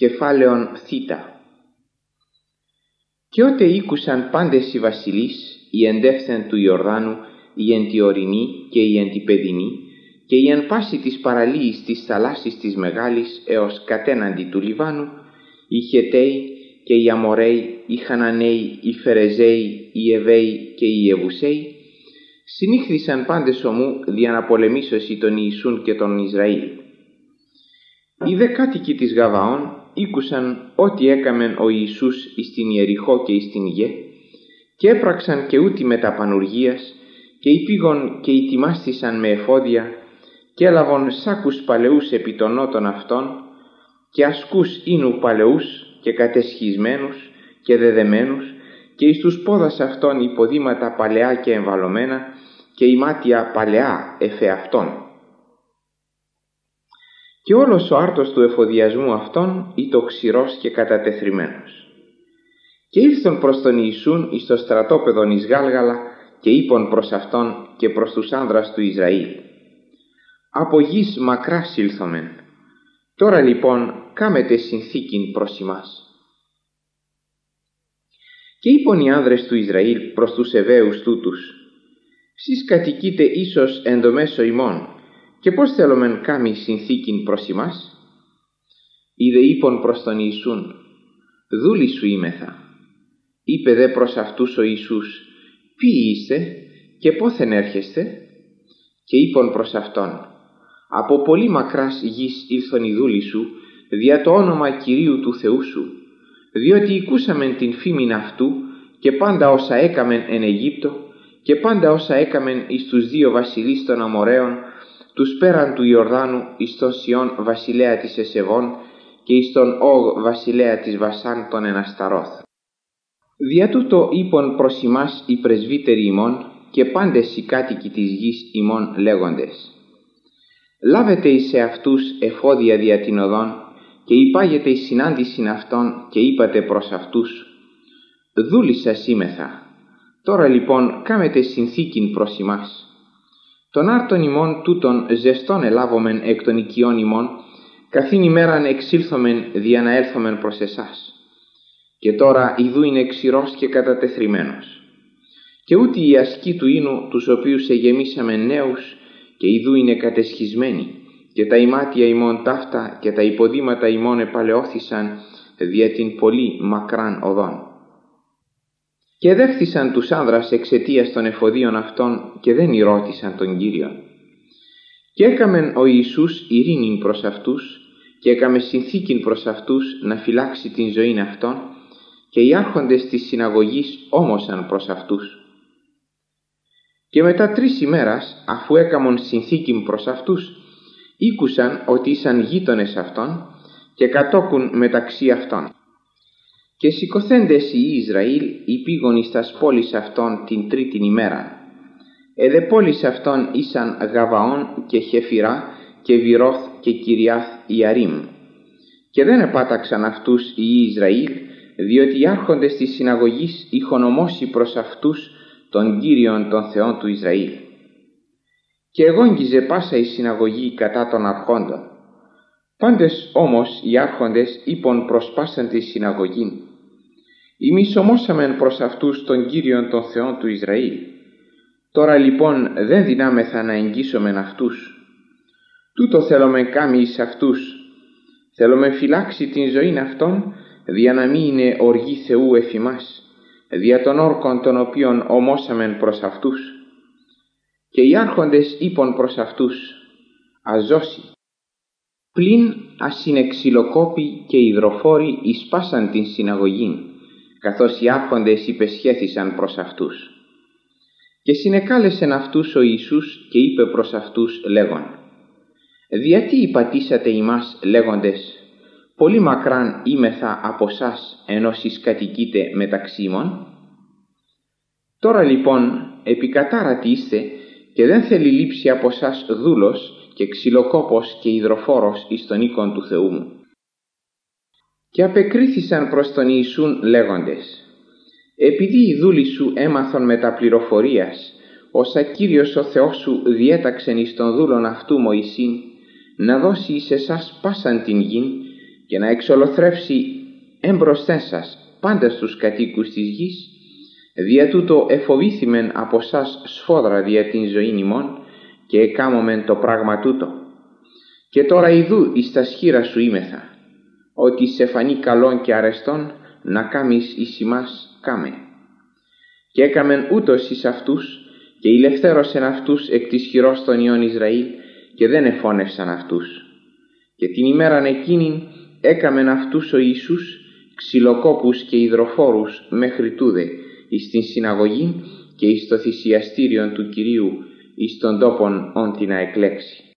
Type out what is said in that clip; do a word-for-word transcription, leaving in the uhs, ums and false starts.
Κεφάλαιον θήτα. Και ότε ήκουσαν πάντες οι βασιλείς, οι εντεύθεν του Ιορδάνου, οι εν τη ορεινή και οι εν τη παιδινή, και οι εν πάση της παραλίης της θαλάσσης της μεγάλης έως κατέναντι του Λιβάνου, οι Χεταίοι και οι Αμοραίοι, οι Χαναναίοι, οι Φερεζαίοι, οι Εβαίοι και οι Ιεβουσαίοι, συνήχθησαν πάντες ομού δια να πολεμήσωσι τον Ιησούν και τον Ισραήλ. Οι δε κάτοικοι της Γαβαών ήκουσαν ό,τι έκαμεν ο Ιησούς εις την Ιεριχώ και εις την Γε, και έπραξαν και ούτι μετά πανουργίας, και υπήγον και ετοιμάστησαν με εφόδια, και έλαβον σάκους παλαιούς επί των νότων αυτών, και ασκούς ίνου παλαιούς και κατεσχισμένους και δεδεμένους, και εις τους πόδας αυτών υποδήματα παλαιά και εμβαλωμένα, και η μάτια παλαιά εφεαυτών. Και όλος ο άρτος του εφοδιασμού αυτών ήτο ξηρός και κατατεθρημένος. Και ήλθον προς τον Ιησούν εις το στρατόπεδον εις Γάλγαλα, και είπον προς αυτόν και προς τους άνδρας του Ισραήλ: «Από γης μακράς ήλθομεν, τώρα λοιπόν κάμετε συνθήκην προς ημάς». Και είπον οι άνδρες του Ισραήλ προς τους Εβαίους τούτους: «Σεις κατοικείτε ίσως εν το μέσο ημών, και πώς θέλομεν κάμει συνθήκην προς ημάς?» Είδε είπον προς τον Ιησούν: «Δούλοι σου είμεθα». Είπε δε προς αυτούς ο Ιησούς: «Ποιοι είστε και πόθεν έρχεστε?» Και είπον προς αυτόν: «Από πολύ μακράς γης ήλθον οι δούλοι σου, δια το όνομα Κυρίου του Θεού σου, διότι οικούσαμεν την φήμην αυτού και πάντα όσα έκαμεν εν Αιγύπτο, και πάντα όσα έκαμεν εις τους δύο βασιλείς των Αμοραίων, τους πέραν του Ιορδάνου, εις τον Σιών βασιλέα της Εσεβών και εις τον Όγ βασιλέα της Βασάν τον Ενασταρώθ. Δια τούτο είπον προς ημάς οι πρεσβύτεροι ημών και πάντες οι κάτοικοι της γης ημών λέγοντες: λάβετε εις εαυτούς εφόδια δια την οδόν, και υπάγετε εις συνάντησιν αυτών, και είπατε προς αυτούς: δούλοι σας είμεθα, τώρα λοιπόν κάμετε συνθήκην προς ημάς. Τον άρτον ημών τούτον ζεστόν ελάβομεν εκ των οικειών ημών, καθήν ημέραν εξήλθομεν δια να έλθομεν προς εσάς. Και τώρα ιδού είναι ξηρός και κατατεθρημένος. Και ούτε οι ασκοί του ίνου, τους οποίους εγεμίσαμεν νέους, και ιδού είναι κατεσχισμένοι, και τα ημάτια ημών ταύτα και τα υποδήματα ημών επαλαιώθησαν δια την πολύ μακράν οδόν. Και δέχθησαν τους άνδρας εξαιτίας των εφοδίων αυτών, και δεν ηρώτησαν τον Κύριον. Και έκαμεν ο Ιησούς ειρήνην προς αυτούς, και έκαμε συνθήκην προς αυτούς να φυλάξει την ζωήν αυτών, και οι άρχοντες της συναγωγής όμωσαν προς αυτούς. Και μετά τρεις ημέρας, αφού έκαμον συνθήκην προς αυτούς, ήκουσαν ότι ήσαν γείτονες αυτών, και κατόκουν μεταξύ αυτών. Και σηκωθέντες οι Ισραήλ υπήγον εις τας πόλεις αυτών την τρίτην ημέρα. Εδε πόλεις αυτών ήσαν Γαβαών και Χεφυρά και Βυρώθ και Κυριάθ Ιαρίμ. Και δεν επάταξαν αυτούς οι Ισραήλ, διότι οι άρχοντες της συναγωγής είχον ομώσει προς αυτούς τον Κύριον των Θεών του Ισραήλ. Και εγόγγιζε πάσα η συναγωγή κατά των αρχόντων. Πάντες όμως οι άρχοντες είπον προς πάσαν τη συναγωγήν: «Εμείς ομώσαμεν προς αυτούς τον Κύριον των Θεών του Ισραήλ. Τώρα λοιπόν δεν δυνάμεθα να εγγύσομεν αυτούς. Τούτο θέλομεν κάμει εις αυτούς. Θέλομεν φυλάξει την ζωήν αυτών, δια να μην είναι οργή Θεού εφ' ημάς, δια των όρκων των οποίων ομώσαμεν προς αυτούς». Και οι άρχοντες είπον προς αυτούς: «Αζώσει». Πλην ασυνεξυλοκόποι και υδροφόροι εις πάσαν την συναγωγήν, καθώς οι άρχοντες υπεσχέθησαν προς αυτούς. Και συνεκάλεσεν αυτούς ο Ιησούς και είπε προς αυτούς λέγον: «Διατί υπατήσατε ημάς λέγοντες, πολύ μακράν είμεθα από σας, ενώ σεις κατοικείτε μεταξύ ημών? Τώρα λοιπόν επικατάρατοι είστε, και δεν θέλει λείψει από σας δούλος και ξυλοκόπος και υδροφόρος εις τον οίκον του Θεού μου». Και απεκρίθησαν προς τον Ιησούν λέγοντες: «Επειδή οι δούλοι σου έμαθον μετά πληροφορίας, όσα Κύριος ο Θεός σου διέταξεν εις τον δούλον αυτού Μωυσήν, να δώσει εις εσάς πάσαν την γην, και να εξολοθρεύσει εμπροσθέν σας πάντας τους κατοίκους της γης, δια τούτο εφοβήθημεν από σας σφόδρα δια την ζωήν ημών, και εκάμωμεν το πράγμα τούτο. Και τώρα ιδού εις τα σχήρα σουήμεθα, ότι σε φανεί καλόν και αρεστόν να κάμεις εις ημάς κάμε. Και έκαμεν ούτως εις αυτούς, και ηλευθέρωσεν αυτούς εκ της χειρός των ιών Ισραήλ, και δεν εφώνευσαν αυτούς. Και την ημέραν εκείνην έκαμεν αυτούς ο Ιησούς ξυλοκόπους και υδροφόρους μέχρι τούδε εις την συναγωγήν και εις το θυσιαστήριον του Κυρίου εις τον τόπον όν την να εκλέξει.